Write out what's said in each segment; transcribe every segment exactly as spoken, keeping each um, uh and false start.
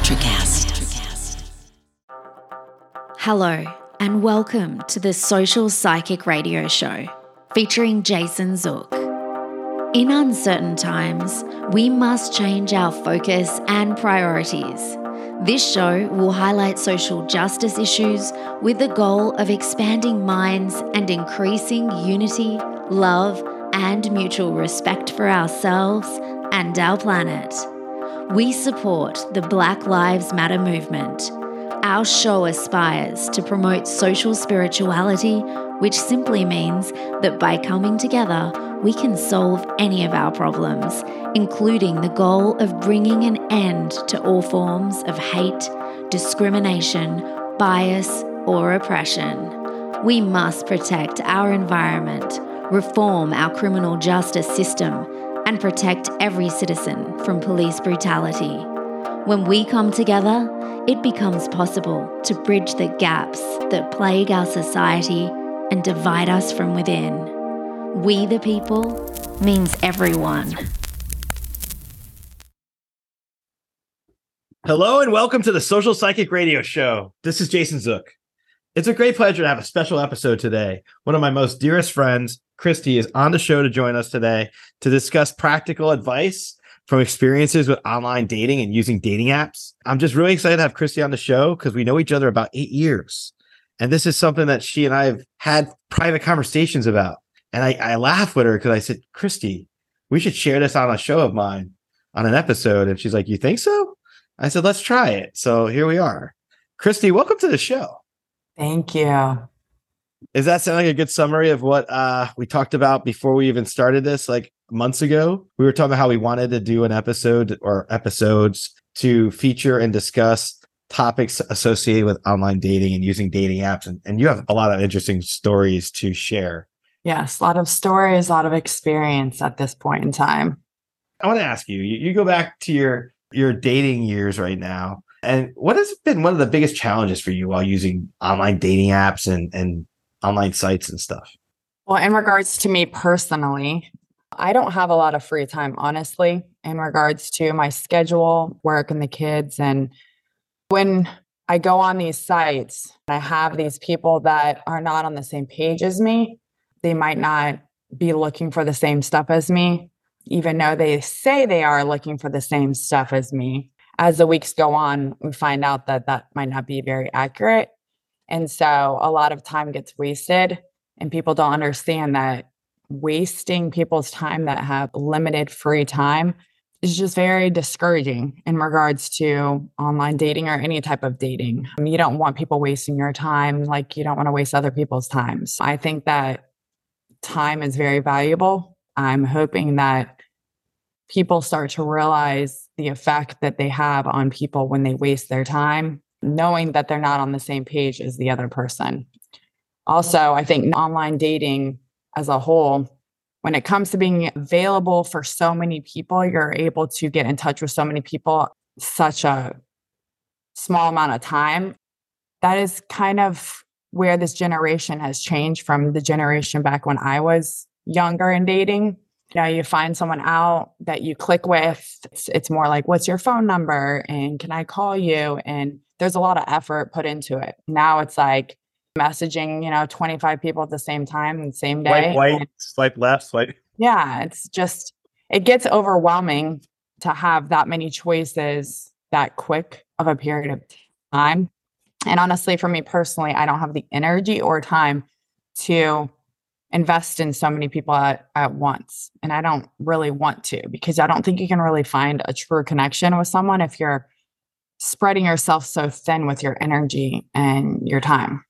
Electrocast. Hello, and welcome to the Social Psychic Radio Show, featuring Jason Zook. In uncertain times, we must change our focus and priorities. This show will highlight social justice issues with the goal of expanding minds and increasing unity, love, and mutual respect for ourselves and our planet. We support the Black Lives Matter movement. Our show aspires to promote social spirituality, which simply means that by coming together, we can solve any of our problems, including the goal of bringing an end to all forms of hate, discrimination, bias, or oppression. We must protect our environment, reform our criminal justice system, and protect every citizen from police brutality. When we come together, it becomes possible to bridge the gaps that plague our society and divide us from within. We the people means everyone. Hello and welcome to the Social Psychic Radio Show. This is Jason Zook. It's a great pleasure to have a special episode today. One of my most dearest friends, Christy, is on the show to join us today to discuss practical advice from experiences with online dating and using dating apps. I'm just really excited to have Christy on the show because we know each other about eight years. And this is something that she and I have had private conversations about. And I, I laughed with her because I said, Christy, we should share this on a show of mine on an episode. And she's like, you think so? I said, let's try it. So here we are. Christy, welcome to the show. Thank you. Does that sound like a good summary of what uh, we talked about before we even started this, like months ago? We were talking about how we wanted to do an episode or episodes to feature and discuss topics associated with online dating and using dating apps. And, and you have a lot of interesting stories to share. Yes, a lot of stories, a lot of experience at this point in time. I want to ask you, you, you go back to your, your dating years right now. And what has been one of the biggest challenges for you while using online dating apps and, and online sites and stuff? Well, in regards to me personally, I don't have a lot of free time, honestly, in regards to my schedule, work, and the kids. And when I go on these sites, I have these people that are not on the same page as me. They might not be looking for the same stuff as me, even though they say they are looking for the same stuff as me. As the weeks go on, we find out that that might not be very accurate. And so a lot of time gets wasted, and people don't understand that wasting people's time that have limited free time is just very discouraging in regards to online dating or any type of dating. I mean, you don't want people wasting your time like you don't want to waste other people's time. So I think that time is very valuable. I'm hoping that people start to realize the effect that they have on people when they waste their time, knowing that they're not on the same page as the other person. Also, I think online dating as a whole, when it comes to being available for so many people, you're able to get in touch with so many people such a small amount of time. That is kind of where this generation has changed from the generation back when I was younger and dating. You know, you find someone out that you click with. It's, it's more like, what's your phone number? And can I call you? And there's a lot of effort put into it. Now it's like messaging, you know, twenty-five people at the same time, the same day. Swipe right, swipe left, swipe. Yeah, it's just, it gets overwhelming to have that many choices that quick of a period of time. And honestly, for me personally, I don't have the energy or time to invest in so many people at, at once. And I don't really want to, because I don't think you can really find a true connection with someone if you're spreading yourself so thin with your energy and your time.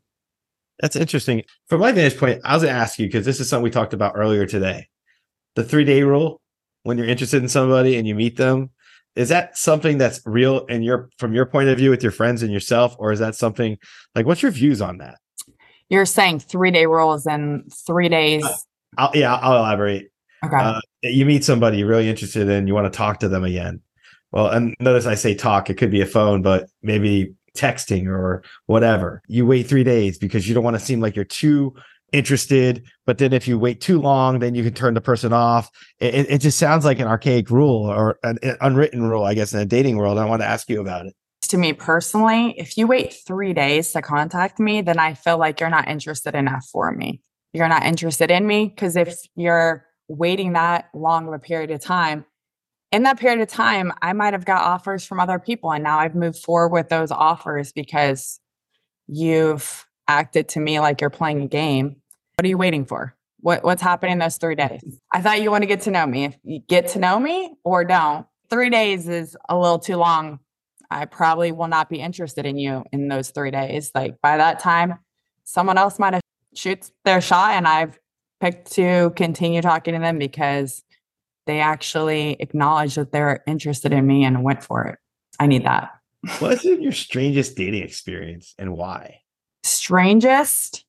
That's interesting. From my vantage point, I was going to ask you, because this is something we talked about earlier today. The three-day rule, when you're interested in somebody and you meet them, is that something that's real in your, from your point of view with your friends and yourself? Or is that something, like, what's your views on that? You're saying three-day rules in three days. Uh, I'll, yeah, I'll elaborate. Okay. Uh, you meet somebody you're really interested in, you want to talk to them again. Well, and notice I say talk, it could be a phone, but maybe texting or whatever. You wait three days because you don't want to seem like you're too interested, but then if you wait too long, then you can turn the person off. It, it, it just sounds like an archaic rule or an, an unwritten rule, I guess, in a dating world. I want to ask you about it. To me personally, if you wait three days to contact me, then I feel like you're not interested enough for me. You're not interested in me because if you're waiting that long of a period of time, in that period of time, I might have got offers from other people. And now I've moved forward with those offers because you've acted to me like you're playing a game. What are you waiting for? What, what's happening in those three days? I thought you want to get to know me. If you get to know me or don't, three days is a little too long. I probably will not be interested in you in those three days. Like by that time, someone else might have shoots their shot and I've picked to continue talking to them because they actually acknowledged that they're interested in me and went for it. I need that. What's your strangest dating experience and why? Strangest?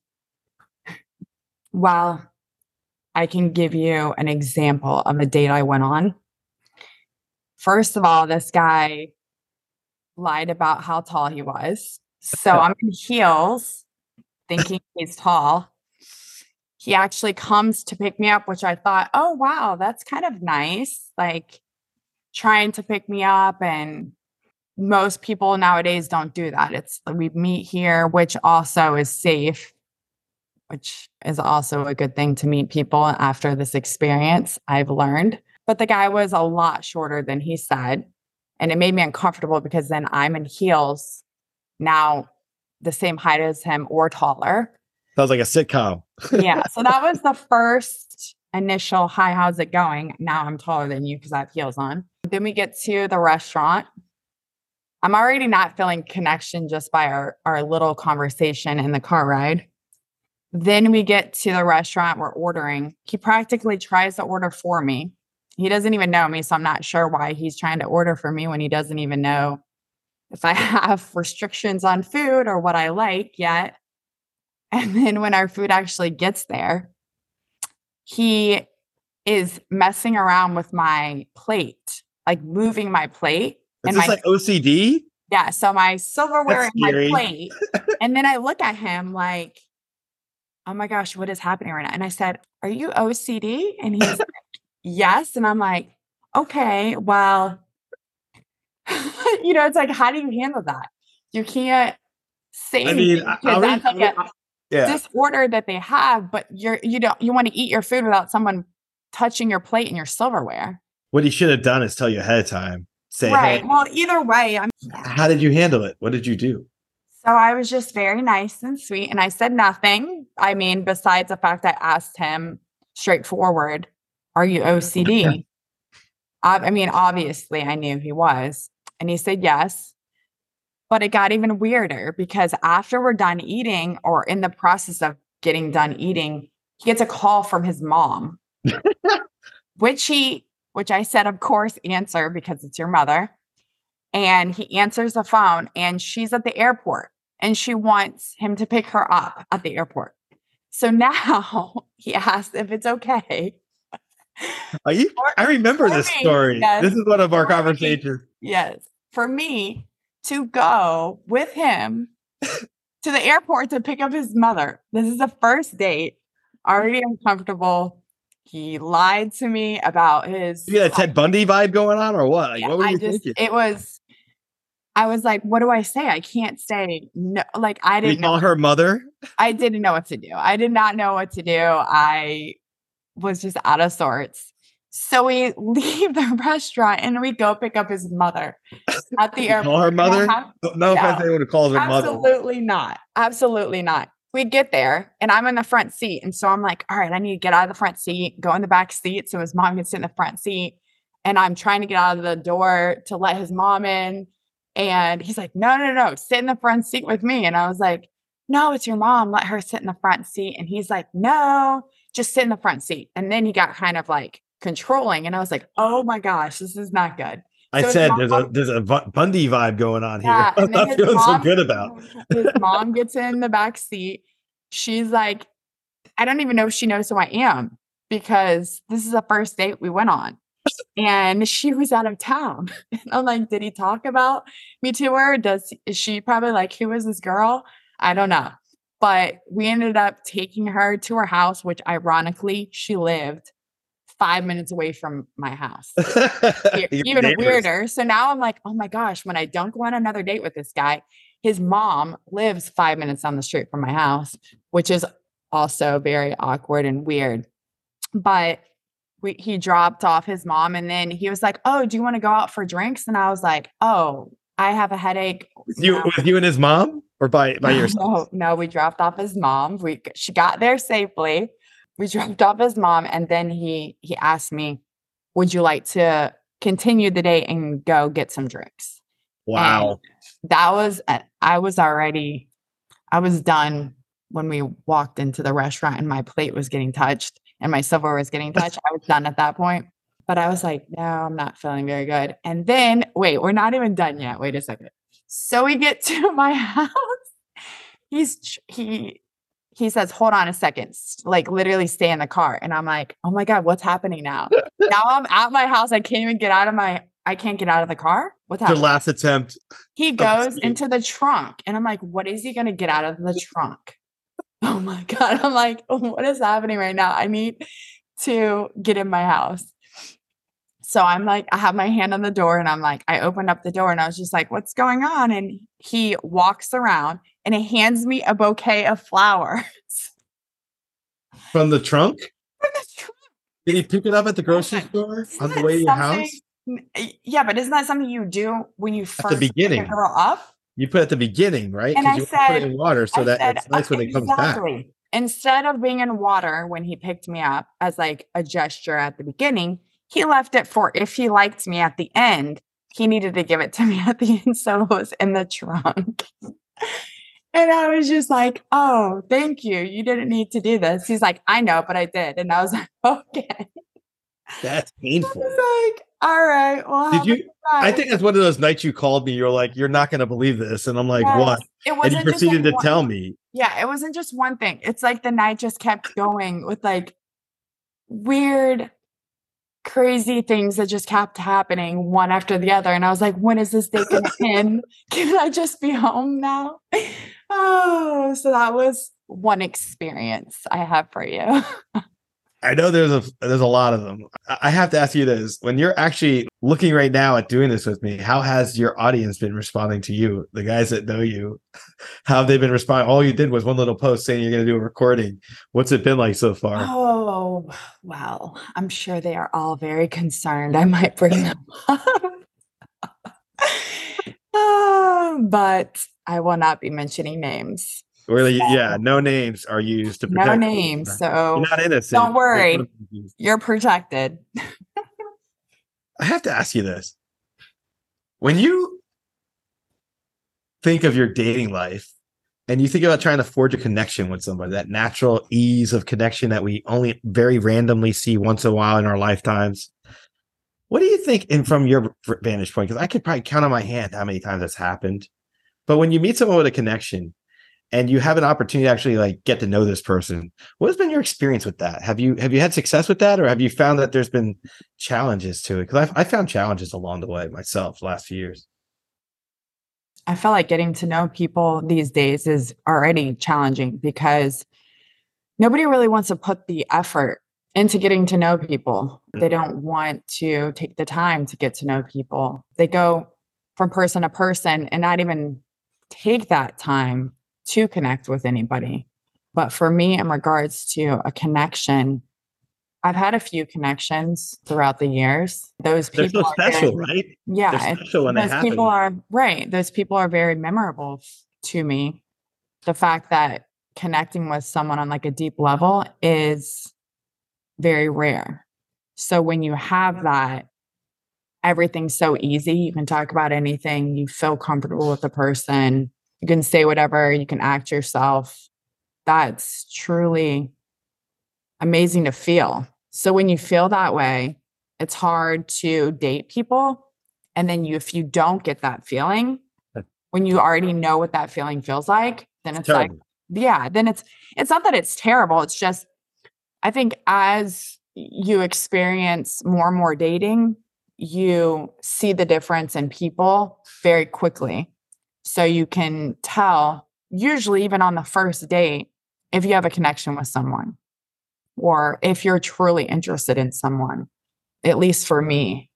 Well, I can give you an example of a date I went on. First of all, this guy lied about how tall he was. So I'm in heels thinking he's tall. He actually comes to pick me up, which I thought, oh, wow, that's kind of nice. Like trying to pick me up. And most people nowadays don't do that. It's we meet here, which also is safe, which is also a good thing to meet people after this experience, I've learned. But the guy was a lot shorter than he said. And it made me uncomfortable because then I'm in heels now the same height as him or taller. Sounds like a sitcom. Yeah. So that was the first initial, hi, how's it going? Now I'm taller than you because I have heels on. Then we get to the restaurant. I'm already not feeling connection just by our, our little conversation in the car ride. Then we get to the restaurant, we're ordering. He practically tries to order for me. He doesn't even know me, so I'm not sure why he's trying to order for me when he doesn't even know if I have restrictions on food or what I like yet. And then when our food actually gets there, he is messing around with my plate, like moving my plate. Is and this my, like O C D? Yeah. So my silverware That's and my scary. plate. And then I look at him like, oh my gosh, what is happening right now? And I said, are you O C D? And he's like, yes. And I'm like, okay, well, you know, it's like, how do you handle that? You can't say I anything mean, because I that's mean, like a yeah. disorder that they have, but you're, you don't, you want to eat your food without someone touching your plate and your silverware. What he should have done is tell you ahead of time. Say, right. hey, Well, either way, I'm. How did you handle it? What did you do? So I was just very nice and sweet and I said nothing. I mean, besides the fact I asked him straightforward, are you O C D? I, I mean, obviously I knew he was. And he said yes. But it got even weirder because after we're done eating or in the process of getting done eating, he gets a call from his mom, which he, which I said, of course, answer because it's your mother. And he answers the phone and she's at the airport and she wants him to pick her up at the airport. So now he asks if it's okay. Are you? For, I remember this me, story. Yes, this is one of our for conversations. Me, yes. For me to go with him to the airport to pick up his mother. This is the first date. Already uncomfortable. He lied to me about his. You get a Ted Bundy vibe going on, or what? Like, yeah, what were I you just, thinking? It was. I was like, what do I say? I can't say no. Like I didn't call know her mother. I didn't know what to do. I did not know what to do. I was just out of sorts. So we leave the restaurant and we go pick up his mother at the airport. Call her mother? Have, no, no offense to anyone who calls her absolutely mother. Absolutely not. Absolutely not. We get there and I'm in the front seat. And so I'm like, all right, I need to get out of the front seat, go in the back seat so his mom can sit in the front seat. And I'm trying to get out of the door to let his mom in. And he's like, no, no, no, sit in the front seat with me. And I was like, no, it's your mom. Let her sit in the front seat. And he's like, no, just sit in the front seat. And then he got kind of like controlling. And I was like, oh my gosh, this is not good. I so said mom, there's a there's a Bundy vibe going on here. yeah, I'm not feeling mom, so good about. His mom gets in the back seat. She's like, I don't even know if she knows who I am because this is the first date we went on. And she was out of town. And I'm like, did he talk about me to her? Does is she probably like, who is this girl? I don't know. But we ended up taking her to her house, which ironically, she lived five minutes away from my house. Even neighbors. Weirder. So now I'm like, oh my gosh, when I don't go on another date with this guy, his mom lives five minutes down the street from my house, which is also very awkward and weird. But we, he dropped off his mom and then he was like, oh, do you want to go out for drinks? And I was like, oh, I have a headache. You, with you and his mom or by, by yourself? No, no, we dropped off his mom. We, she got there safely. We dropped off his mom and then he, he asked me, would you like to continue the date and go get some drinks? Wow. And that was, I was already, I was done when we walked into the restaurant and my plate was getting touched and my silverware was getting touched. I was done at that point. But I was like, no, I'm not feeling very good. And then, wait, we're not even done yet. Wait a second. So we get to my house. He's, he, he says, hold on a second, like literally stay in the car. And I'm like, oh my God, what's happening now? Now I'm at my house. I can't even get out of my, I can't get out of the car. What's happening? Your last attempt. He goes into the trunk and I'm like, what is he going to get out of the trunk? Oh my God. I'm like, what is happening right now? I need to get in my house. So I'm like, I have my hand on the door and I'm like, I opened up the door and I was just like, what's going on? And he walks around and he hands me a bouquet of flowers. From the trunk? From the trunk. Did he pick it up at the grocery store on the way to your house? Yeah, but isn't that something you do when you first at the beginning. pick a girl up? You put it at the beginning, right? And I you said, put it in water so I that said, it's nice when it comes back. exactly. Instead of being in water when he picked me up as like a gesture at the beginning, he left it for if he liked me at the end, he needed to give it to me at the end. So it was in the trunk. And I was just like, oh, thank you. You didn't need to do this. He's like, I know, but I did. And I was like, okay. That's painful. I was like, all right. Well, did you? I think that's one of those nights you called me. You're like, you're not going to believe this. And I'm like, yes, what? It wasn't and you proceeded to one, tell me. Yeah, it wasn't just one thing. It's like the night just kept going with like weird, crazy things that just kept happening one after the other. And I was like, when is this day going to end? Can I just be home now? Oh, so that was one experience I have for you. I know there's a there's a lot of them. I have to ask you this. When you're actually looking right now at doing this with me, how has your audience been responding to you? The guys that know you, how have they been responding? All you did was one little post saying you're going to do a recording. What's it been like so far? Oh, well, I'm sure they are all very concerned. I might bring them up. uh, but I will not be mentioning names. Really, so, yeah, no names are used to protect. No names, you. So you're not innocent. Don't worry, you're protected. I have to ask you this: when you think of your dating life, and you think about trying to forge a connection with somebody, that natural ease of connection that we only very randomly see once in a while in our lifetimes, what do you think? And from your vantage point, because I could probably count on my hand how many times that's happened. But when you meet someone with a connection, and you have an opportunity to actually like get to know this person, what has been your experience with that? Have you have you had success with that, or have you found that there's been challenges to it? Because I found challenges along the way myself last few years. I feel like getting to know people these days is already challenging because nobody really wants to put the effort into getting to know people. They don't want to take the time to get to know people. They go from person to person and not even take that time to connect with anybody. But for me, in regards to a connection, I've had a few connections throughout the years. Those people They're so are special, very, right? Yeah. They're special when those they people happen. are right. Those people are very memorable to me. The fact that connecting with someone on like a deep level is very rare. So when you have that, everything's so easy. You can talk about anything. You feel comfortable with the person. You can say whatever, you can act yourself. That's truly amazing to feel. So when you feel that way, it's hard to date people. And then you, if you don't get that feeling, when you already know what that feeling feels like, then it's, it's like, yeah, then it's, it's not that it's terrible. It's just, I think as you experience more and more dating, you see the difference in people very quickly. So you can tell usually even on the first date, if you have a connection with someone, or if you're truly interested in someone, at least for me,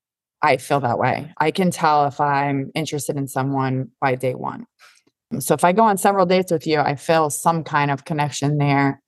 I feel that way. I can tell if I'm interested in someone by day one. So if I go on several dates with you, I feel some kind of connection there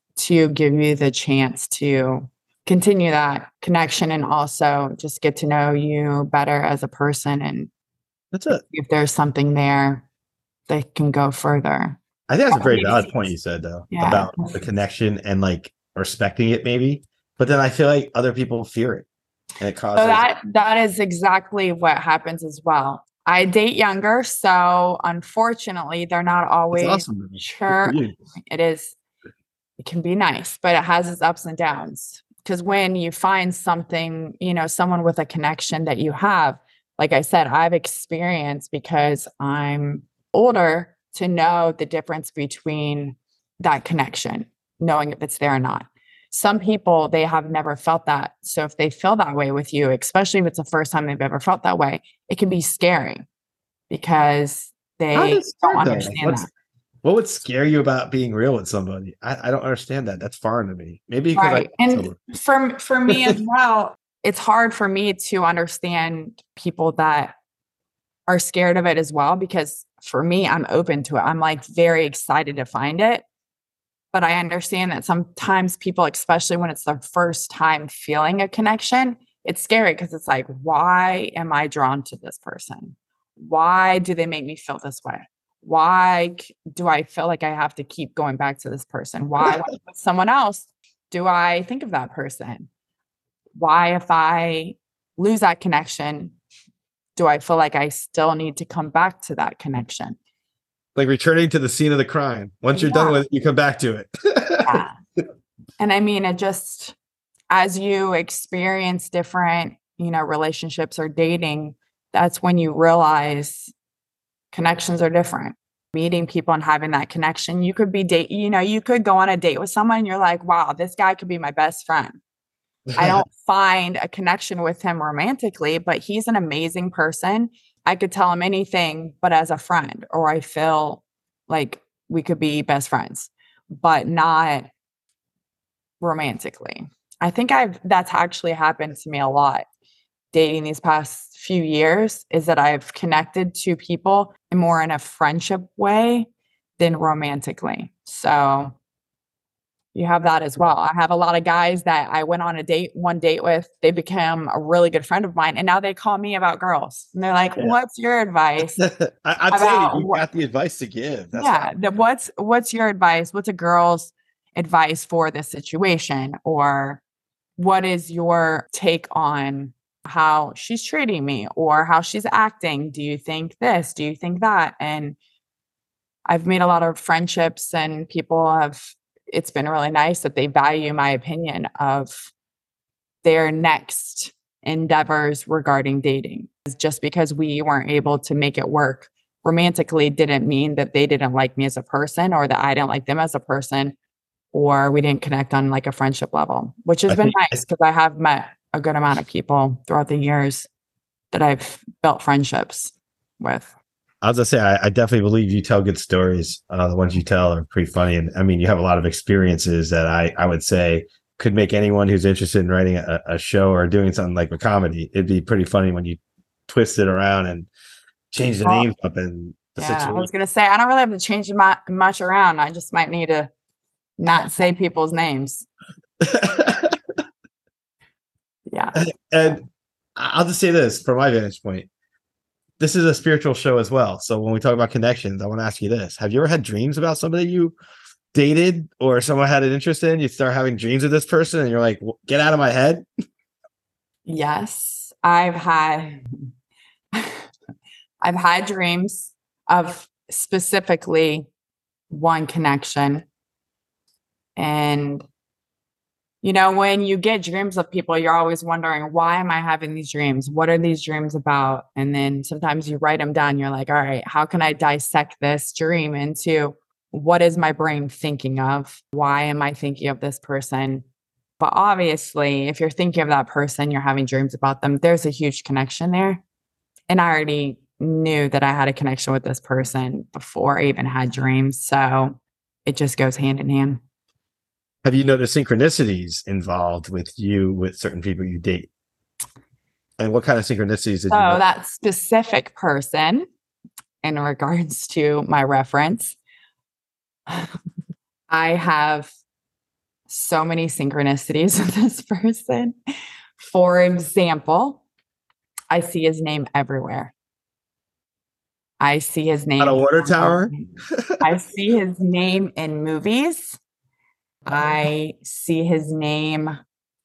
to give you the chance to continue that connection and also just get to know you better as a person. And That's it. if there's something there that can go further. I think that's a very valid point you said, though, Yeah. about the connection and like respecting it, maybe. But then I feel like other people fear it, and it causes. So that that is exactly what happens as well. I date younger, so unfortunately, they're not always awesome. sure. It is. It can be nice, but it has its ups and downs. Because when you find something, you know, someone with a connection that you have, like I said, I've experienced because I'm older to know the difference between that connection, knowing if it's there or not. Some people, they have never felt that. So if they feel that way with you, especially if it's the first time they've ever felt that way, it can be scary because they don't understand that. What would scare you about being real with somebody? I, I don't understand that. That's foreign to me. Maybe because right. I and for for me as well, it's hard for me to understand people that are scared of it as well, because for me, I'm open to it. I'm like very excited to find it. But I understand that sometimes people, especially when it's their first time feeling a connection, it's scary because it's like, why am I drawn to this person? Why do they make me feel this way? Why do I feel like I have to keep going back to this person? Why with someone else do I think of that person? Why, if I lose that connection, do I feel like I still need to come back to that connection? Like returning to the scene of the crime. Once you're yeah. done with it, you come back to it. Yeah. And I mean, it just, as you experience different, you know, relationships or dating, that's when you realize connections are different. Meeting people and having that connection. You could be date, you know, you could go on a date with someone and you're like, wow, this guy could be my best friend. I don't find a connection with him romantically, but he's an amazing person. I could tell him anything, but as a friend, or I feel like we could be best friends, but not romantically. I think I've, that's actually happened to me a lot dating these past few years, is that I've connected to people more in a friendship way than romantically. So you have that as well. I have a lot of guys that I went on a date, one date with, they became a really good friend of mine. And now they call me about girls. And they're like, yeah. what's your advice? I, I'm saying you got the advice to give. That's yeah. The, what's, what's your advice? What's a girl's advice for this situation? Or what is your take on how she's treating me or how she's acting? Do you think this? Do you think that? And I've made a lot of friendships, and people have, it's been really nice that they value my opinion of their next endeavors regarding dating. Just because we weren't able to make it work romantically didn't mean that they didn't like me as a person, or that I didn't like them as a person, or we didn't connect on like a friendship level, which has I been nice because I have met a good amount of people throughout the years that I've built friendships with. I was gonna say, I, I definitely believe you tell good stories. Uh, the ones you tell are pretty funny. And I mean, you have a lot of experiences that I, I would say could make anyone who's interested in writing a, a show or doing something like a comedy. It'd be pretty funny when you twist it around and change the well, names up and the yeah, situation. I was gonna say, I don't really have to change my, much around. I just might need to not say people's names. Yeah. And, and I'll just say this from my vantage point. This is a spiritual show as well. So when we talk about connections, I want to ask you this. Have you ever had dreams about somebody you dated or someone had an interest in? You start having dreams of this person and you're like, get out of my head. Yes. I've had, I've had dreams of specifically one connection. And you know, when you get dreams of people, you're always wondering, why am I having these dreams? What are these dreams about? And then sometimes you write them down. You're like, all right, how can I dissect this dream into what is my brain thinking of? Why am I thinking of this person? But obviously, if you're thinking of that person, you're having dreams about them, there's a huge connection there. And I already knew that I had a connection with this person before I even had dreams. So it just goes hand in hand. Have you noticed synchronicities involved with you with certain people you date? And what kind of synchronicities did so you know? That specific person, in regards to my reference, I have so many synchronicities with this person. For example, I see his name everywhere. I see his name On a water tower? I see his name in movies. I see his name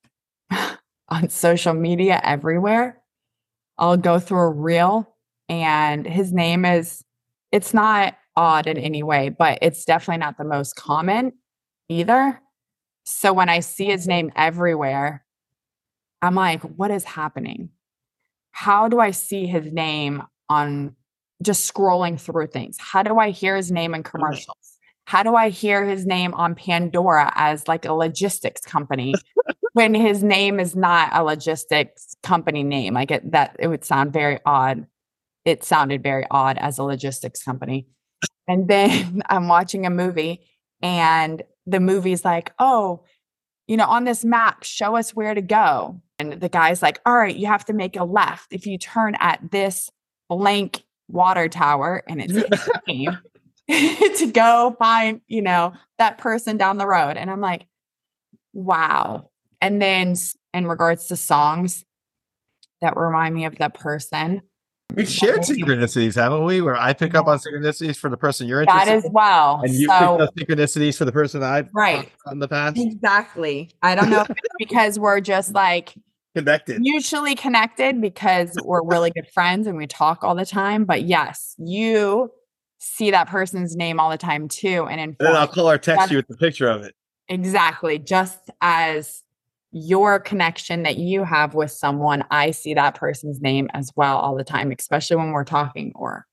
on social media everywhere. I'll go through a reel and his name is, it's not odd in any way, but it's definitely not the most common either. So when I see his name everywhere, I'm like, what is happening? How do I see his name on just scrolling through things? How do I hear his name in commercials? How do I hear his name on Pandora as like a logistics company when his name is not a logistics company name? Like it, that it would sound very odd. It sounded very odd as a logistics company. And then I'm watching a movie and the movie's like, oh, you know, on this map, show us where to go. And the guy's like, all right, you have to make a left. If you turn at this blank water tower, and it's his name, to go find, you know, that person down the road. And I'm like, wow. And then in regards to songs that remind me of that person. We've shared synchronicities, haven't we? Where I pick up on synchronicities for the person you're interested in. That as well. And you so, pick up synchronicities for the person I've right in the past. Exactly. I don't know if it's because we're just like connected, mutually connected because we're really good friends and we talk all the time. But yes, you see that person's name all the time too. And, in and then I'll call or text you with the picture of it. Exactly. Just as your connection that you have with someone, I see that person's name as well all the time, especially when we're talking or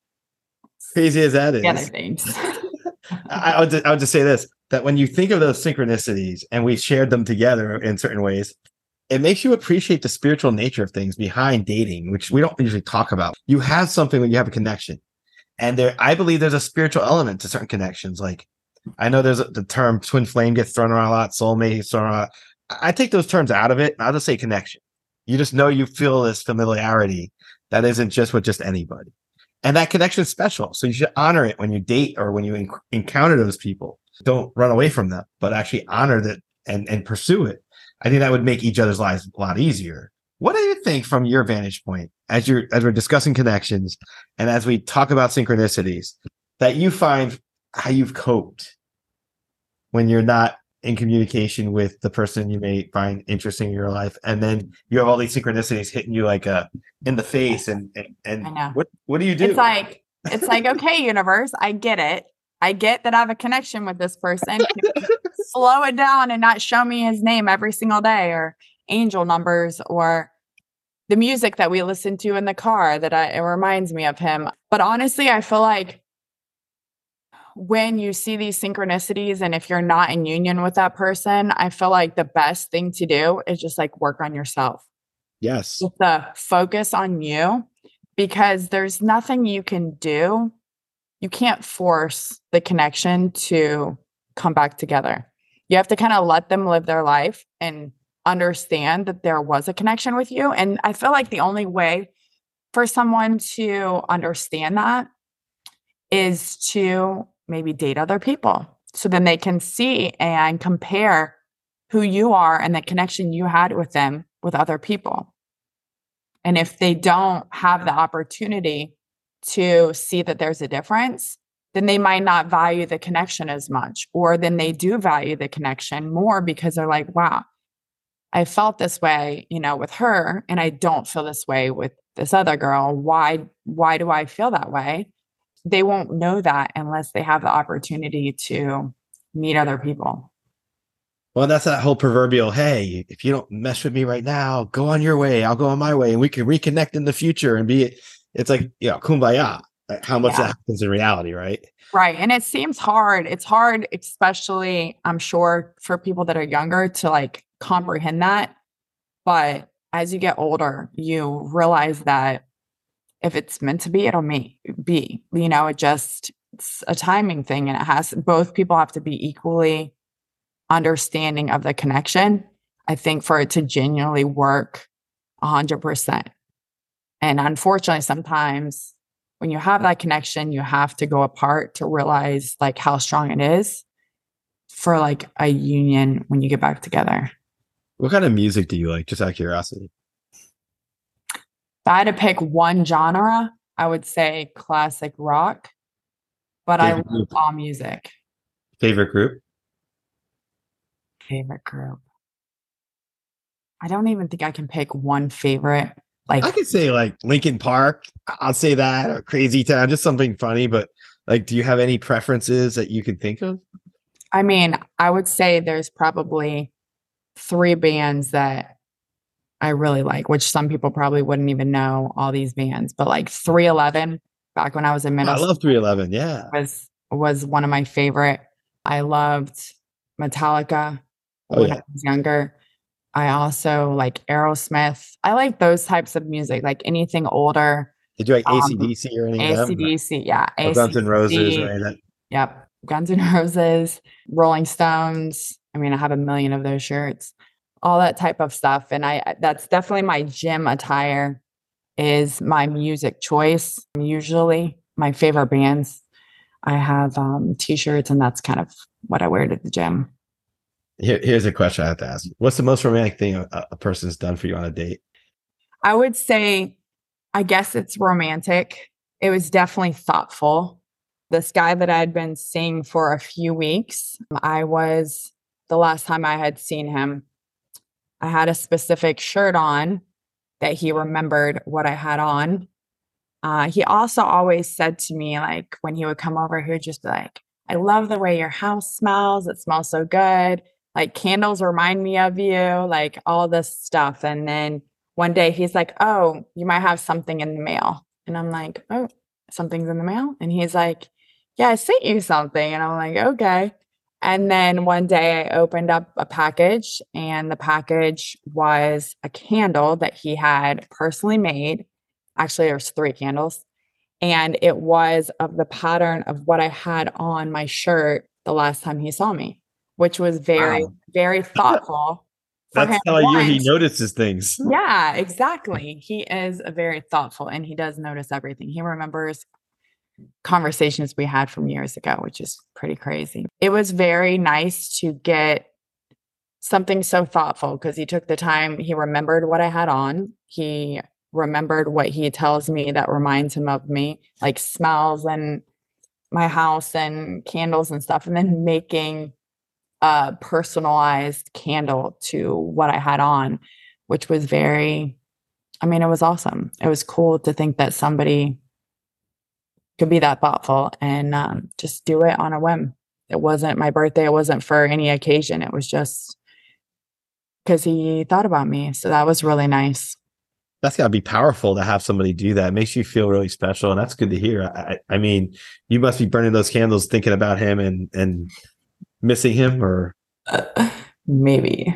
crazy as that is. Other things. I, I, would just, I would just say this, that when you think of those synchronicities and we shared them together in certain ways, it makes you appreciate the spiritual nature of things behind dating, which we don't usually talk about. You have something when you have a connection. And there, I believe there's a spiritual element to certain connections. Like, I know there's a, the term twin flame gets thrown around a lot, soulmate gets thrown around a lot. I take those terms out of it. And I'll just say connection. You just know you feel this familiarity that isn't just with just anybody. And that connection is special. So you should honor it when you date or when you en- encounter those people. Don't run away from them, but actually honor that and, and pursue it. I think that would make each other's lives a lot easier. What do you think from your vantage point as you're, as we're discussing connections and as we talk about synchronicities that you find how you've coped when you're not in communication with the person you may find interesting in your life, and then you have all these synchronicities hitting you like a in the face, and and, and I know. what what do you do? It's like it's like okay, universe, I get it. I get that I have a connection with this person. Slow it down and not show me his name every single day, or angel numbers, or the music that we listen to in the car that I, it reminds me of him. But honestly, I feel like when you see these synchronicities and if you're not in union with that person, I feel like the best thing to do is just like work on yourself. Yes. Just the focus on you, because there's nothing you can do. You can't force the connection to come back together. You have to kind of let them live their life and understand that there was a connection with you. And I feel like the only way for someone to understand that is to maybe date other people. So then they can see and compare who you are and the connection you had with them with other people. And if they don't have the opportunity to see that there's a difference, then they might not value the connection as much, or then they do value the connection more because they're like, wow, I felt this way, you know, with her, and I don't feel this way with this other girl. Why, why do I feel that way? They won't know that unless they have the opportunity to meet other people. Well, that's that whole proverbial, hey, if you don't mess with me right now, go on your way, I'll go on my way, and we can reconnect in the future and be, it's like, you know, kumbaya, how much yeah. that happens in reality, right? Right. And it seems hard. It's hard, especially, I'm sure, for people that are younger to like comprehend that. But as you get older, you realize that if it's meant to be, it'll me be, you know, it just, it's a timing thing. And it has, both people have to be equally understanding of the connection, I think, for it to genuinely work a hundred percent. And unfortunately, sometimes when you have that connection, you have to go apart to realize like how strong it is for like a union when you get back together. What kind of music do you like? Just out of curiosity. If I had to pick one genre, I would say classic rock, but Favorite I love group? all music. Favorite group? Favorite group. I don't even think I can pick one favorite. Like I could say like Linkin Park. I'll say that, or Crazy Town, just something funny. But like, do you have any preferences that you can think of? I mean, I would say there's probably three bands that I really like, which some people probably wouldn't even know all these bands, but like three eleven back when I was in Oh, middle I school love three eleven. Yeah. was was one of my favorite. I loved Metallica Oh, when yeah. I was younger. I also like Aerosmith. I like those types of music, like anything older. Did you like Um, A C D C or any of them? A C D C, yeah. Or Guns N' Roses, right? That, Yep. Guns N' Roses, Rolling Stones. I mean, I have a million of those shirts, all that type of stuff. And I, that's definitely my gym attire is my music choice. Usually my favorite bands, I have um, t-shirts, and that's kind of what I wear to the gym. here, here's a question I have to ask you. What's the most romantic thing a, a person's done for you on a date? I would say, I guess it's romantic. It was definitely thoughtful. This guy that I'd been seeing for a few weeks, I was, the last time I had seen him, I had a specific shirt on that he remembered what I had on. Uh, he also always said to me, like, when he would come over, he would just be like, I love the way your house smells. It smells so good. Like, candles remind me of you, like all this stuff. And then one day he's like, oh, you might have something in the mail. And I'm like, oh, something's in the mail? And he's like, yeah, I sent you something. And I'm like, okay. And then one day I opened up a package, and the package was a candle that he had personally made. Actually, there's three candles. And it was of the pattern of what I had on my shirt the last time he saw me, which was very, wow. very thoughtful. For That's him. telling One, you he notices things. Yeah, exactly. He is a very thoughtful, and he does notice everything. He remembers conversations we had from years ago, which is pretty crazy. It was very nice to get something so thoughtful because he took the time. He remembered what I had on. He remembered what he tells me that reminds him of me, like smells and my house and candles and stuff, and then making a personalized candle to what I had on, which was very, I mean, it was awesome. It was cool to think that somebody could be that thoughtful and um, just do it on a whim. It wasn't my birthday. It wasn't for any occasion. It was just because he thought about me. So that was really nice. That's got to be powerful to have somebody do that. It makes you feel really special. And that's good to hear. I, I mean, you must be burning those candles thinking about him and, and missing him, or uh, maybe.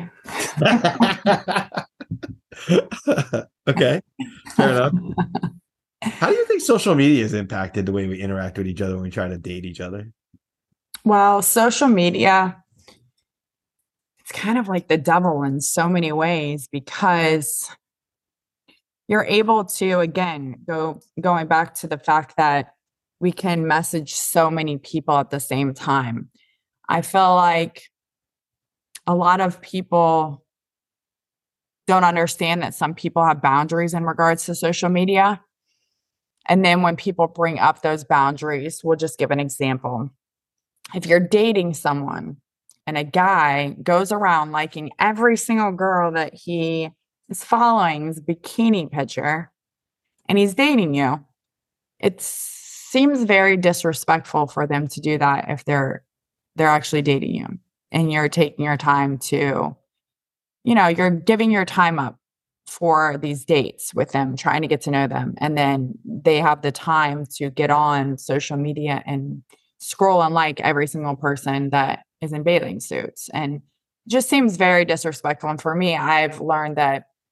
Okay. Fair enough. How do you think social media has impacted the way we interact with each other when we try to date each other? Well, social media, it's kind of like the devil in so many ways, because you're able to, again, go going back to the fact that we can message so many people at the same time. I feel like a lot of people don't understand that some people have boundaries in regards to social media. And then when people bring up those boundaries, we'll just give an example. If you're dating someone and a guy goes around liking every single girl that he is following's bikini picture and he's dating you, it seems very disrespectful for them to do that if they're they're actually dating you and you're taking your time to, you know, you're giving your time up for these dates with them, trying to get to know them. And then they have the time to get on social media and scroll and like every single person that is in bathing suits. And it just seems very disrespectful. And for me, I've learned that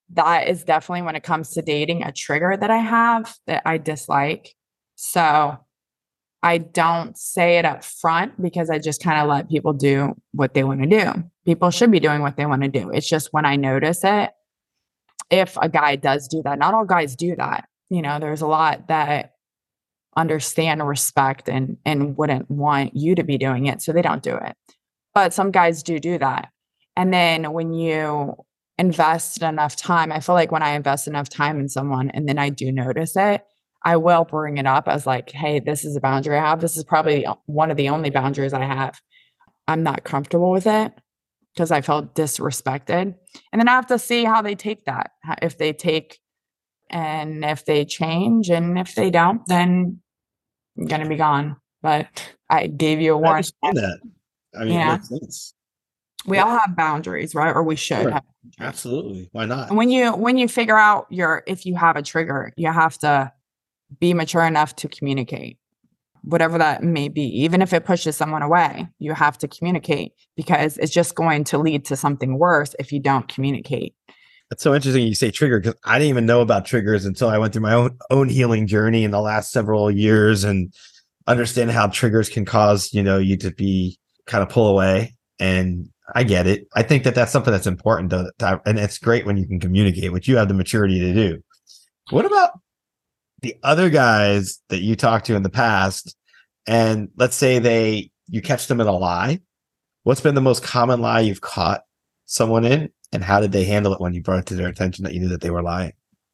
that is definitely, when it comes to dating, a trigger that I have that I dislike. So I don't say it up front because I just kind of let people do what they want to do. People should be doing what they want to do. It's just when I notice it, if a guy does do that, not all guys do that. You know, there's a lot that understand and respect and, and wouldn't want you to be doing it, so they don't do it. But some guys do do that. And then when you invest enough time, I feel like when I invest enough time in someone and then I do notice it, I will bring it up as like, hey, this is a boundary I have. This is probably one of the only boundaries I have. I'm not comfortable with it because I felt disrespected. And then I have to see how they take that. If they take and if they change, and if they don't, then I'm going to be gone. But I gave you a warning. I understand that. I mean, yeah. it makes sense. We yeah. all have boundaries, right? Or we should sure. have. Absolutely. Why not? And when you, when you figure out your, if you have a trigger, you have to be mature enough to communicate, whatever that may be. Even if it pushes someone away, you have to communicate, because it's just going to lead to something worse if you don't communicate. That's so interesting you say trigger, because I didn't even know about triggers until I went through my own own healing journey in the last several years, and understand how triggers can cause, you know, you to be kind of pull away. And I get it. I think that that's something that's important to, to and it's great when you can communicate, which you have the maturity to do. What about the other guys that you talked to in the past, and let's say they, you catch them in a lie? What's been the most common lie you've caught someone in, and how did they handle it when you brought it to their attention that you knew that they were lying?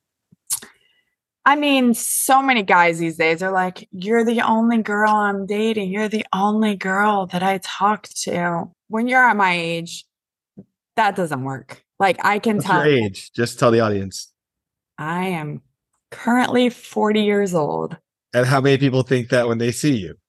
I mean, so many guys these days are like, you're the only girl I'm dating. You're the only girl that I talk to. When you're at my age, that doesn't work. Like, I can What's tell. your age? Just tell the audience. I am currently forty years old. And how many people think that when they see you?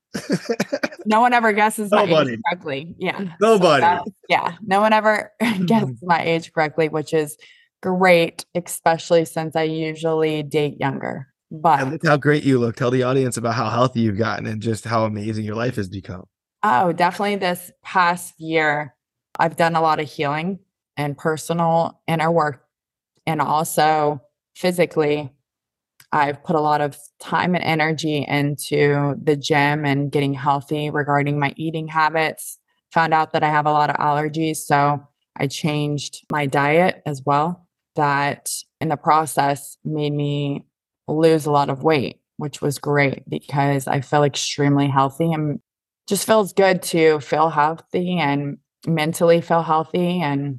No one ever guesses my Nobody. age correctly. Yeah. Nobody. So that, yeah. No one ever guesses my age correctly, which is great, especially since I usually date younger. But and look how great you look. Tell the audience about how healthy you've gotten and just how amazing your life has become. Oh, definitely this past year, I've done a lot of healing and personal inner work, and also physically. I've put a lot of time and energy into the gym and getting healthy regarding my eating habits. Found out that I have a lot of allergies, so I changed my diet as well. That in the process made me lose a lot of weight, which was great because I feel extremely healthy, and just feels good to feel healthy and mentally feel healthy and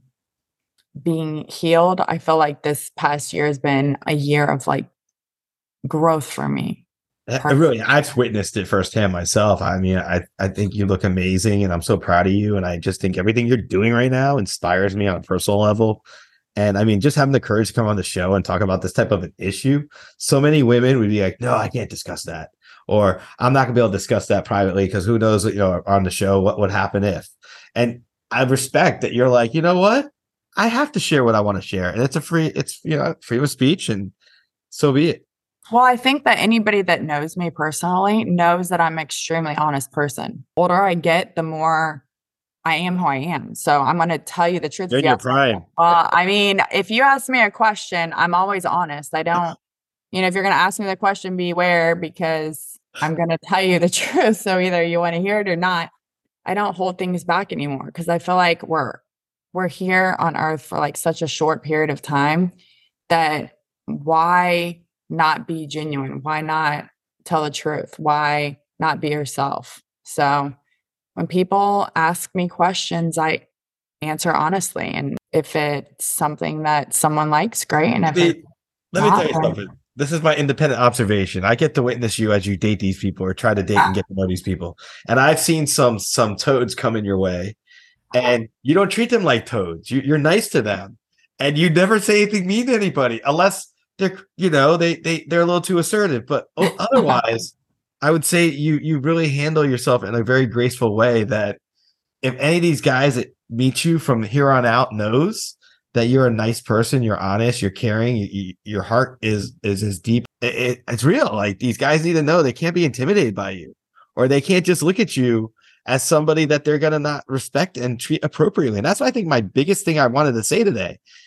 being healed. I feel like this past year has been a year of like growth for me. I really, I've witnessed it firsthand myself. I mean, I, I think you look amazing, and I'm so proud of you. And I just think everything you're doing right now inspires me on a personal level. And I mean, just having the courage to come on the show and talk about this type of an issue. So many women would be like, no, I can't discuss that. Or I'm not gonna be able to discuss that privately because who knows, you know, on the show, what would happen if. And I respect that you're like, you know what? I have to share what I want to share. And it's a free, it's, you know, freedom of speech, and so be it. Well, I think that anybody that knows me personally knows that I'm an extremely honest person. The older I get, the more I am who I am. So I'm going to tell you the truth. You're in your prime. Well, I mean, if you ask me a question, I'm always honest. I don't, you know, if you're going to ask me the question, beware, because I'm going to tell you the truth. So either you want to hear it or not. I don't hold things back anymore because I feel like we're, we're here on earth for like such a short period of time that why not be genuine? Why not tell the truth? Why not be yourself? So when people ask me questions, I answer honestly. And if it's something that someone likes, great. And if let me, let me not, tell you something. This is my independent observation. I get to witness you as you date these people or try to date and get to know these people. And I've seen some some toads come in your way, and you don't treat them like toads. You, you're nice to them, and you never say anything mean to anybody unless they're, you know, they they they're a little too assertive. But otherwise, I would say you you really handle yourself in a very graceful way that if any of these guys that meet you from here on out knows that you're a nice person, you're honest, you're caring, you, you, your heart is is as deep. It, it, it's real. Like, these guys need to know they can't be intimidated by you, or they can't just look at you as somebody that they're going to not respect and treat appropriately. And that's what I think my biggest thing I wanted to say today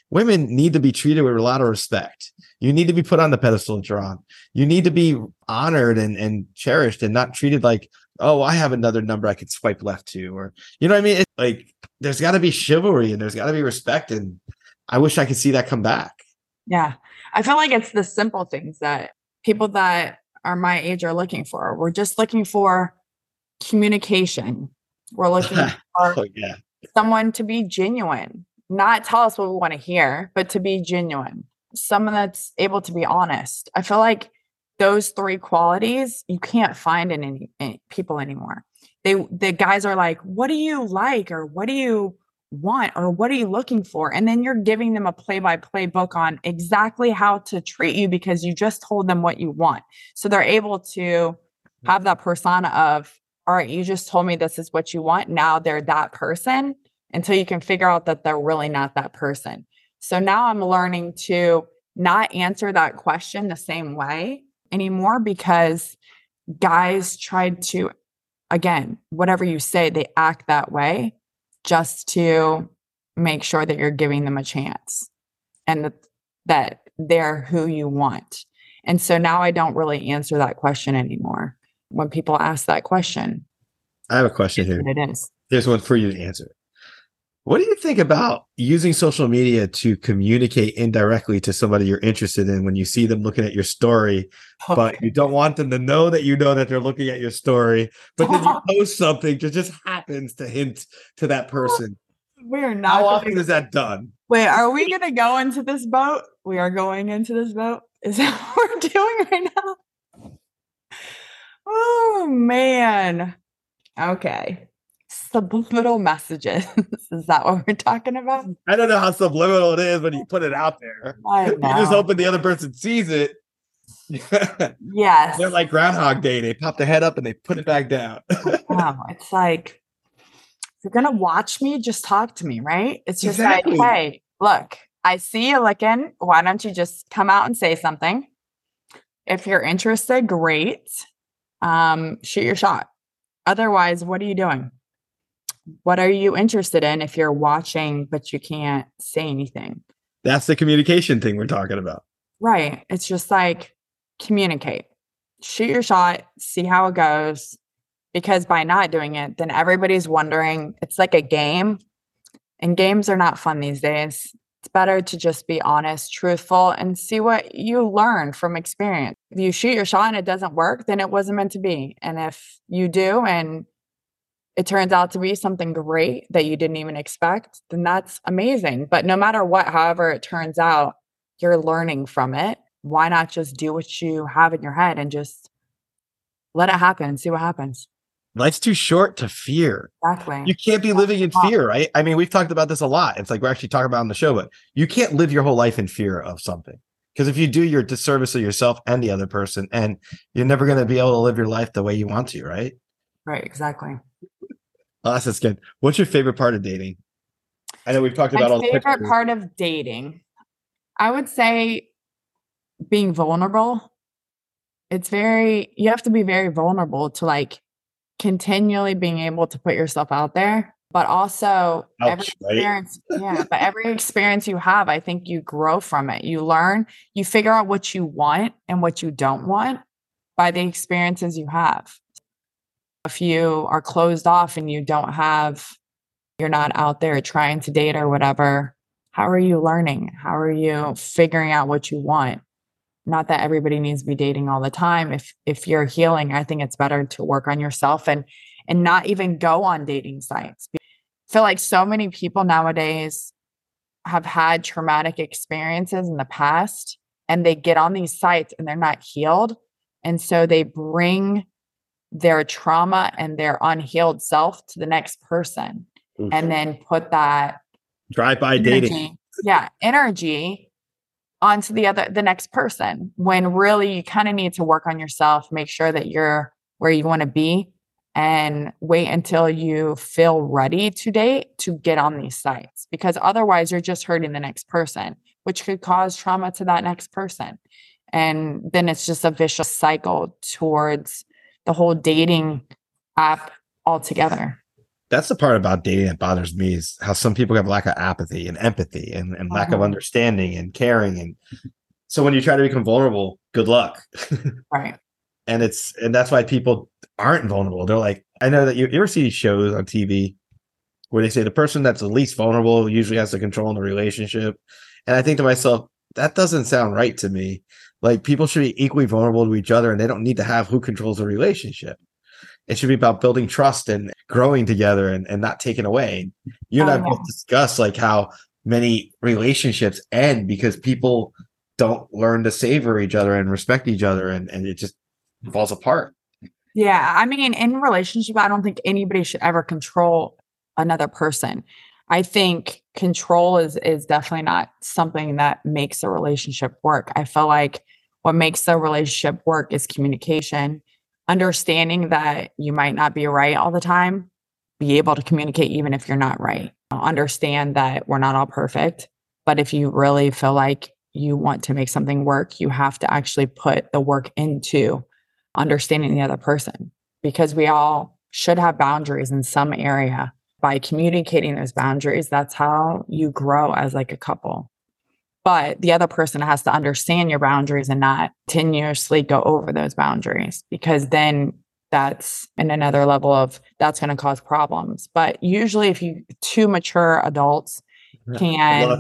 women need to be treated with a lot of respect. You need to be put on the pedestal that you're on. You need to be honored and, and cherished and not treated like, oh, I have another number I could swipe left to, or, you know what I mean? It's like, there's got to be chivalry and there's got to be respect. And I wish I could see that come back. Yeah. I feel like it's the simple things that people that are my age are looking for. We're just looking for communication. We're looking for oh, yeah. someone to be genuine, not tell us what we want to hear, but to be genuine. Someone that's able to be honest. I feel like those three qualities you can't find in any, any people anymore. They, the guys are like, what do you like? Or what do you want? Or what are you looking for? And then you're giving them a play-by-play book on exactly how to treat you because you just told them what you want. So they're able to have that persona of, all right, you just told me this is what you want. Now they're that person until you can figure out that they're really not that person. So now I'm learning to not answer that question the same way anymore because guys tried to, again, whatever you say, they act that way just to make sure that you're giving them a chance and that, that they're who you want. And so now I don't really answer that question anymore. When people ask that question, I have a question here. It is. There's one for you to answer. What do you think about using social media to communicate indirectly to somebody you're interested in when you see them looking at your story, okay. but you don't want them to know that you know that they're looking at your story, but then you post something that just happens to hint to that person? We're not. How often gonna... is that done? Wait, are we going to go into this boat? We are going into this boat? Is that what we're doing right now? Oh, man. Okay. Subliminal messages. Is that what we're talking about? I don't know how subliminal it is when you put it out there. I know. You just hoping the other person sees it. Yes. They're like Groundhog Day. They pop their head up and they put it back down. Wow. It's like, if you're going to watch me, just talk to me, right? It's just exactly. like, hey, look, I see you looking. Why don't you just come out and say something? If you're interested, great. Um, shoot your shot. Otherwise, what are you doing? What are you interested in if you're watching, but you can't say anything? That's the communication thing we're talking about. Right. It's just like communicate, shoot your shot, see how it goes. Because by not doing it, then everybody's wondering. It's like a game, and games are not fun these days. It's better to just be honest, truthful, and see what you learn from experience. If you shoot your shot and it doesn't work, then it wasn't meant to be. And if you do, and it turns out to be something great that you didn't even expect, then that's amazing. But no matter what, however it turns out, you're learning from it. Why not just do what you have in your head and just let it happen and see what happens? Life's too short to fear. Exactly. You can't be living in fear, right? I mean, we've talked about this a lot. It's like we're actually talking about on the show, but you can't live your whole life in fear of something. Because if you do, you're a disservice to yourself and the other person, and you're never going to be able to live your life the way you want to, right? Right, exactly. Oh, that's good. What's your favorite part of dating? I know we've talked My about all the favorite part of dating, I would say being vulnerable. It's very, you have to be very vulnerable to like continually being able to put yourself out there, but also Ouch, every experience, right? yeah, but every experience you have, I think you grow from it. You learn, you figure out what you want and what you don't want by the experiences you have. If you are closed off and you don't have, you're not out there trying to date or whatever, how are you learning? How are you figuring out what you want? Not that everybody needs to be dating all the time. If if you're healing, I think it's better to work on yourself and and not even go on dating sites. I feel like so many people nowadays have had traumatic experiences in the past, and they get on these sites and they're not healed. And so they bring their trauma and their unhealed self to the next person. Oof. And then put that drive-by dating. Yeah, energy onto the other, the next person, when really you kind of need to work on yourself, make sure that you're where you want to be, and wait until you feel ready to date to get on these sites, because otherwise you're just hurting the next person, which could cause trauma to that next person. And then it's just a vicious cycle towards the whole dating app altogether. That's the part about dating that bothers me is how some people have lack of apathy and empathy and, and lack of Mhm. understanding and caring. And so when you try to become vulnerable, good luck. Right. And it's and that's why people aren't vulnerable. They're like, I know that you, you ever see these shows on T V where they say the person that's the least vulnerable usually has the control in the relationship. And I think to myself, that doesn't sound right to me. Like people should be equally vulnerable to each other and they don't need to have who controls the relationship. It should be about building trust and growing together and, and not taking away. You and Oh, I yeah. both discussed like how many relationships end because people don't learn to savor each other and respect each other and, and it just falls apart. Yeah. I mean, in relationship, I don't think anybody should ever control another person. I think control is is definitely not something that makes a relationship work. I feel like what makes a relationship work is communication, understanding that you might not be right all the time, be able to communicate even if you're not right. Understand that we're not all perfect, but if you really feel like you want to make something work, you have to actually put the work into understanding the other person because we all should have boundaries in some area. By communicating those boundaries, that's how you grow as like a couple. But the other person has to understand your boundaries and not continuously go over those boundaries because then that's in another level of that's going to cause problems. But usually if you two mature adults can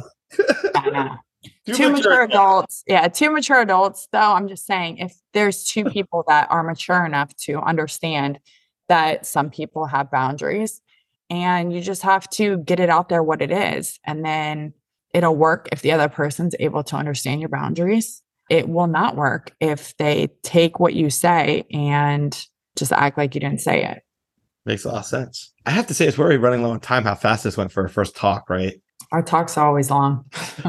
I know. Too Two mature. mature adults, yeah, two mature adults, though, I'm just saying if there's two people that are mature enough to understand that some people have boundaries and you just have to get it out there what it is. And then it'll work if the other person's able to understand your boundaries. It will not work if they take what you say and just act like you didn't say it. Makes a lot of sense. I have to say, it's very running low on time how fast this went for our first talk, right? Our talks are always long.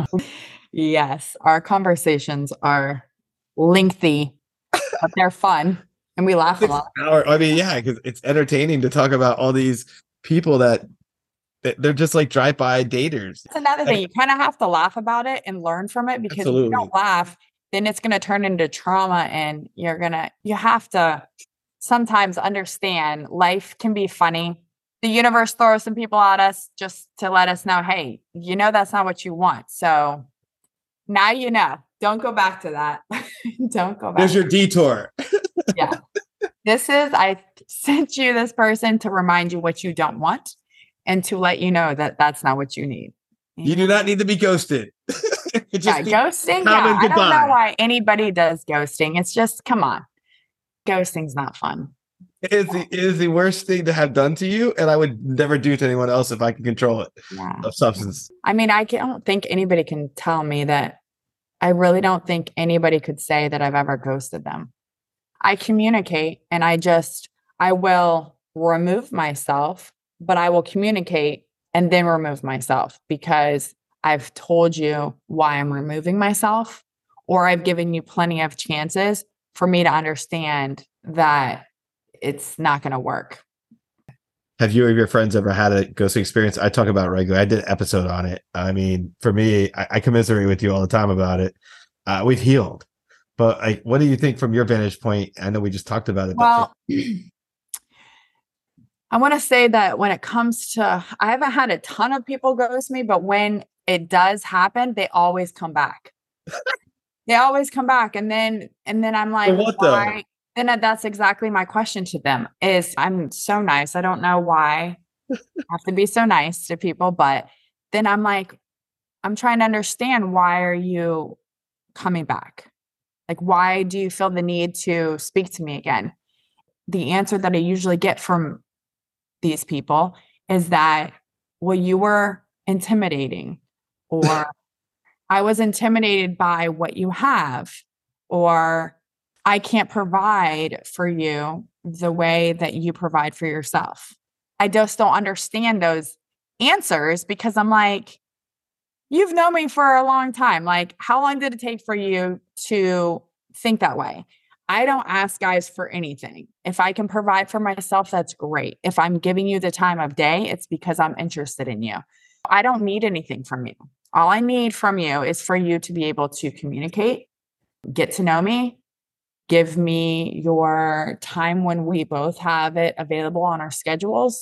Yes, our conversations are lengthy, but they're fun and we laugh a lot. Hour, I mean, yeah, because it's entertaining to talk about all these people that, that they're just like drive-by daters. That's another thing. You kind of have to laugh about it and learn from it because Absolutely. if you don't laugh, then it's going to turn into trauma and you're going to, you have to sometimes understand life can be funny. The universe throws some people at us just to let us know, hey, you know, that's not what you want. So now you know. Don't go back to that. Don't go back. There's your detour. Yeah. This is, I sent you this person to remind you what you don't want and to let you know that that's not what you need. You do not need to be ghosted. Just yeah, ghosting. Yeah, I don't know why anybody does ghosting. It's just, come on. Ghosting's not fun. It is, the, it is the worst thing to have done to you, and I would never do to anyone else if I can control it. Yeah. Of substance. I mean, I don't think anybody can tell me that. I really don't think anybody could say that I've ever ghosted them. I communicate and I just, I will remove myself, but I will communicate and then remove myself because I've told you why I'm removing myself, or I've given you plenty of chances for me to understand that it's not going to work. Have you or your friends ever had a ghosting experience? I talk about it regularly. I did an episode on it. I mean, for me, I, I commiserate with you all the time about it. Uh, we've healed. But I, what do you think from your vantage point? I know we just talked about it. Well, I want to say that when it comes to, I haven't had a ton of people ghost me, but when it does happen, they always come back. They always come back. And then, and then I'm like, what why? though? Then that's exactly my question to them is I'm so nice. I don't know why I have to be so nice to people, but then I'm like, I'm trying to understand, why are you coming back? Like, why do you feel the need to speak to me again? The answer that I usually get from these people is that, well, you were intimidating, or I was intimidated by what you have, or I can't provide for you the way that you provide for yourself. I just don't understand those answers because I'm like, you've known me for a long time. Like, how long did it take for you to think that way? I don't ask guys for anything. If I can provide for myself, that's great. If I'm giving you the time of day, it's because I'm interested in you. I don't need anything from you. All I need from you is for you to be able to communicate, get to know me, give me your time when we both have it available on our schedules.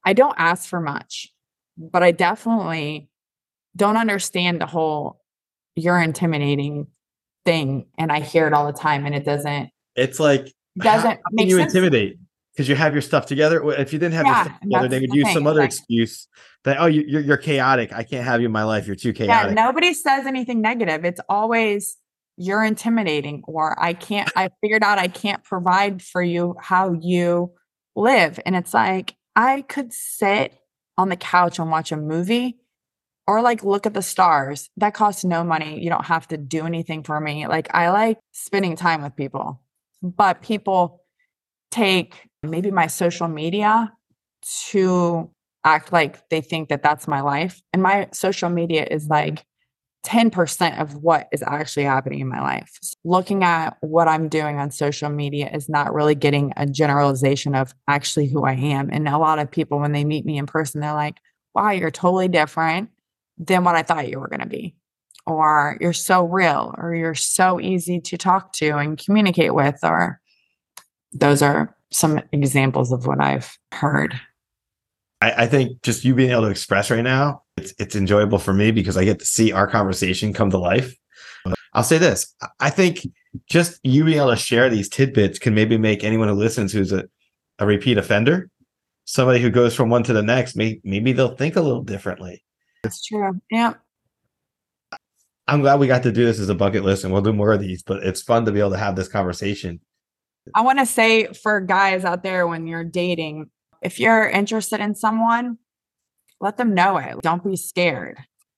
I don't ask for much, but I definitely don't understand the whole you're intimidating thing. And I hear it all the time, and it doesn't, It's like, doesn't how can make you sense. intimidate? Because you have your stuff together. Well, if you didn't have your Yeah, stuff and together, that's they would the use thing. some It's other like, excuse that, oh, you, you're, you're chaotic. I can't have you in my life. You're too yeah, chaotic. nobody says anything negative. It's always you're intimidating, or I can't, I figured out I can't provide for you how you live. And it's like, I could sit on the couch and watch a movie or like look at the stars. That costs no money. You don't have to do anything for me. Like, I like spending time with people, but people take maybe my social media to act like they think that that's my life. And my social media is like ten percent of what is actually happening in my life. Looking at what I'm doing on social media is not really getting a generalization of actually who I am. And a lot of people, when they meet me in person, they're like, wow, you're totally different than what I thought you were going to be. Or you're so real, or you're so easy to talk to and communicate with. Or those are some examples of what I've heard. I, I think just you being able to express right now, it's it's enjoyable for me because I get to see our conversation come to life. I'll say this. I think just you being able to share these tidbits can maybe make anyone who listens who's a, a repeat offender, somebody who goes from one to the next, may, maybe they'll think a little differently. That's true. Yeah. I'm glad we got to do this as a bucket list, and we'll do more of these, but it's fun to be able to have this conversation. I want to say for guys out there, when you're dating, if you're interested in someone, let them know it. Don't be scared.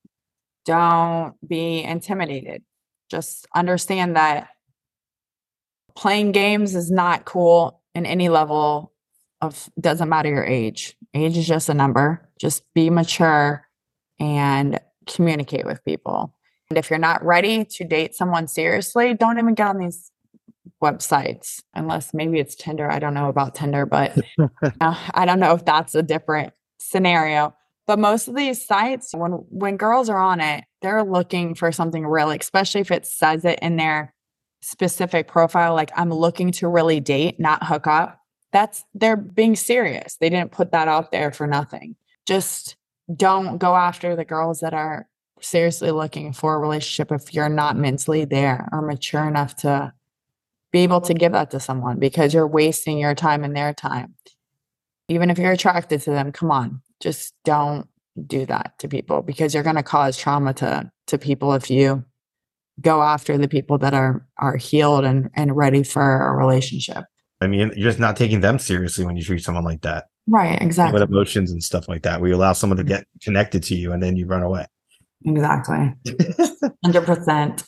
Don't be intimidated. Just understand that playing games is not cool in any level of, doesn't matter your age. Age is just a number. Just be mature and communicate with people. And if you're not ready to date someone seriously, don't even get on these websites, unless maybe it's Tinder. I don't know about Tinder, but uh, I don't know if that's a different scenario. But most of these sites, when when girls are on it, they're looking for something real, especially if it says it in their specific profile, like I'm looking to really date, not hook up. That's, they're being serious. They didn't put that out there for nothing. Just don't go after the girls that are seriously looking for a relationship if you're not mentally there or mature enough to be able to give that to someone, because you're wasting your time and their time. Even if you're attracted to them, come on, just don't do that to people, because you're going to cause trauma to to people if you go after the people that are are healed and and ready for a relationship. I mean, you're just not taking them seriously when you treat someone like that. Right, exactly. With emotions and stuff like that, where you allow someone to get connected to you and then you run away. Exactly. one hundred percent.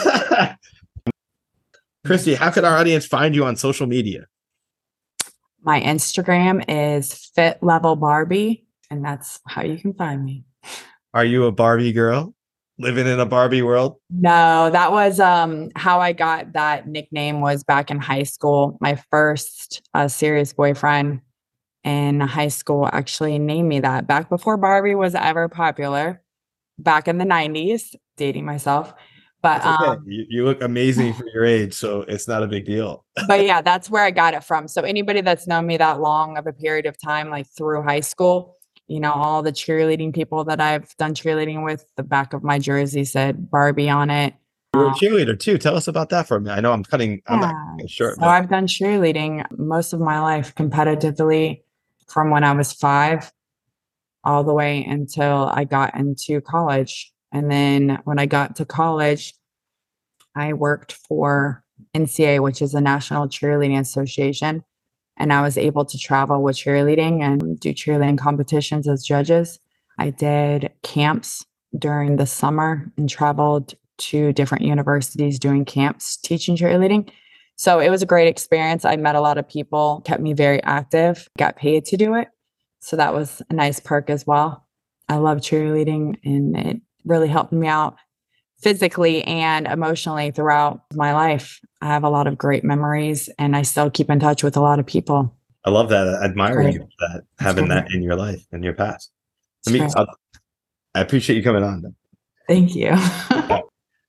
Christy, how could our audience find you on social media? My Instagram is Fit Level Barbie, and that's how you can find me. Are you a Barbie girl living in a Barbie world? No, that was um, how I got that nickname. Was back in high school. My first uh, serious boyfriend in high school actually named me that, back before Barbie was ever popular, back in the nineties, dating myself. But okay. um, you, you look amazing for your age, so it's not a big deal. But yeah, that's where I got it from. So anybody that's known me that long of a period of time, like through high school, you know, all the cheerleading people that I've done cheerleading with, the back of my jersey said Barbie on it. You were a cheerleader too. Tell us about that for a minute. I know I'm cutting. I'm Yeah. not cutting short. So but... I've done cheerleading most of my life competitively, from when I was five all the way until I got into college. And then when I got to college, I worked for N C A A, which is the National Cheerleading Association. And I was able to travel with cheerleading and do cheerleading competitions as judges. I did camps during the summer and traveled to different universities doing camps, teaching cheerleading. So it was a great experience. I met a lot of people, kept me very active, got paid to do it. So that was a nice perk as well. I love cheerleading, and it really helped me out physically and emotionally throughout my life. I have a lot of great memories, and I still keep in touch with a lot of people. I love that. I admire Great. you for that, having Great. that in your life, in your past. I It's mean, great. I appreciate you coming on. Thank you.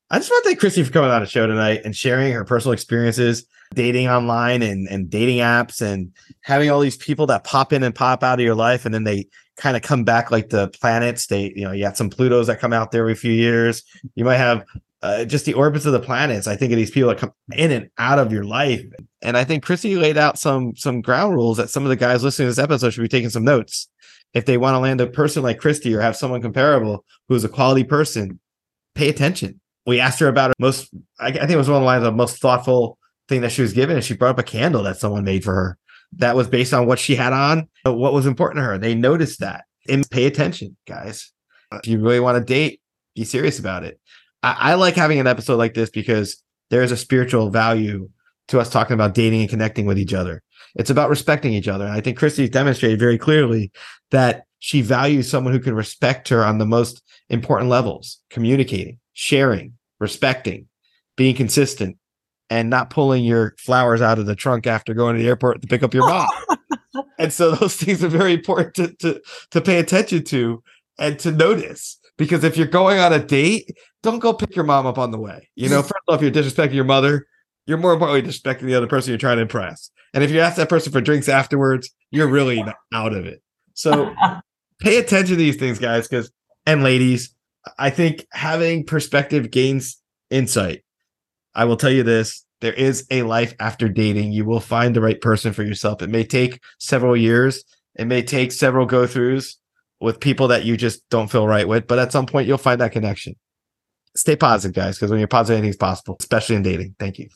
I just want to thank Christy for coming on the show tonight and sharing her personal experiences, dating online and, and dating apps, and having all these people that pop in and pop out of your life. And then they kind of come back like the planets. They, you know, you got some Plutos that come out there every few years. You might have uh, just the orbits of the planets. I think of these people that come in and out of your life. And I think Christy laid out some, some ground rules that some of the guys listening to this episode should be taking some notes. If they want to land a person like Christy or have someone comparable who's a quality person, pay attention. We asked her about it most, I think it was one of the lines of most thoughtful thing that she was given. And she brought up a candle that someone made for her that was based on what she had on, what was important to her. They noticed that. And pay attention, guys. If you really want to date, be serious about it. I, I like having an episode like this because there is a spiritual value to us talking about dating and connecting with each other. It's about respecting each other. And I think Christy's demonstrated very clearly that she values someone who can respect her on the most important levels: communicating, sharing, respecting, being consistent, and not pulling your flowers out of the trunk after going to the airport to pick up your mom. And so those things are very important to, to, to pay attention to and to notice. Because if you're going on a date, don't go pick your mom up on the way. You know, first of all, if you're disrespecting your mother, you're more importantly disrespecting the other person you're trying to impress. And if you ask that person for drinks afterwards, you're really out of it. So pay attention to these things, guys, because, and ladies, I think having perspective gains insight. I will tell you this, there is a life after dating. You will find the right person for yourself. It may take several years. It may take several go-throughs with people that you just don't feel right with, but at some point you'll find that connection. Stay positive, guys, because when you're positive, anything's possible, especially in dating. Thank you.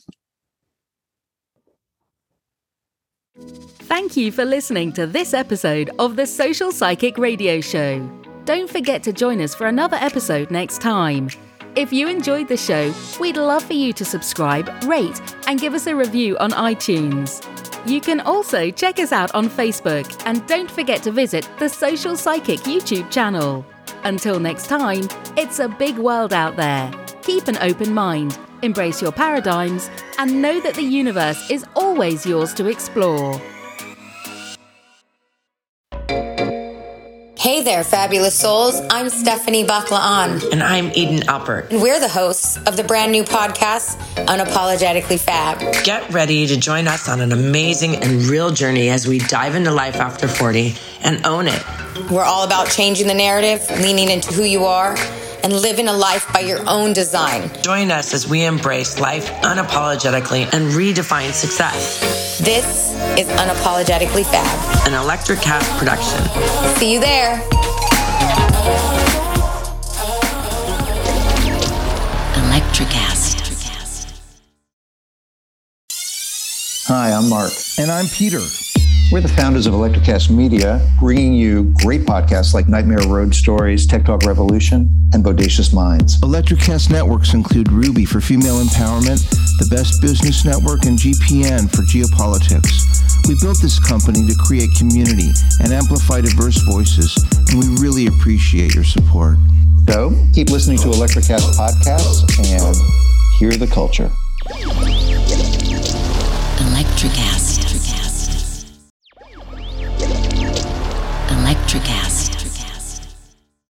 Thank you for listening to this episode of the Social Psychic Radio Show. Don't forget to join us for another episode next time. If you enjoyed the show, we'd love for you to subscribe, rate, and give us a review on iTunes. You can also check us out on Facebook, and don't forget to visit the Social Psychic YouTube channel. Until next time, it's a big world out there. Keep an open mind, embrace your paradigms, and know that the universe is always yours to explore. Hey there, fabulous souls. I'm Stephanie Baklaan. And I'm Eden Alpert. And we're the hosts of the brand new podcast, Unapologetically Fab. Get ready to join us on an amazing and real journey as we dive into life after forty and own it. We're all about changing the narrative, leaning into who you are, and living a life by your own design. Join us as we embrace life unapologetically and redefine success. This is Unapologetically Fab, an Electric Cat production. See you there. Electricast. Hi, I'm Mark. And I'm Peter. We're the founders of Electricast Media, bringing you great podcasts like Nightmare Road Stories, Tech Talk Revolution, and Bodacious Minds. Electricast networks include Ruby for female empowerment, the Best Business Network, and G P N for geopolitics. We built this company to create community and amplify diverse voices, and we really appreciate your support. So, keep listening to Electricast podcasts and hear the culture. Electricast. Electricast.